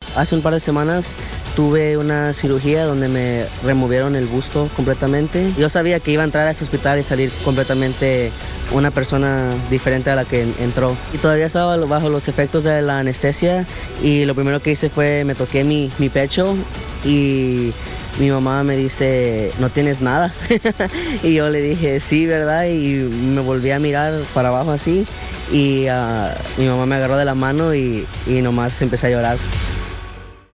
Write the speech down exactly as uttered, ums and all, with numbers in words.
Hace un par de semanas tuve una cirugía donde me removieron el busto completamente. Yo sabía que iba a entrar a ese hospital y salir completamente una persona diferente a la que entró. Y todavía estaba bajo los efectos de la anestesia y lo primero que hice fue me toqué mi, mi pecho y mi mamá me dice, ¿no tienes nada? Y yo le dije, sí, ¿verdad? Y me volví a mirar para abajo así y uh, mi mamá me agarró de la mano y, y nomás empecé a llorar.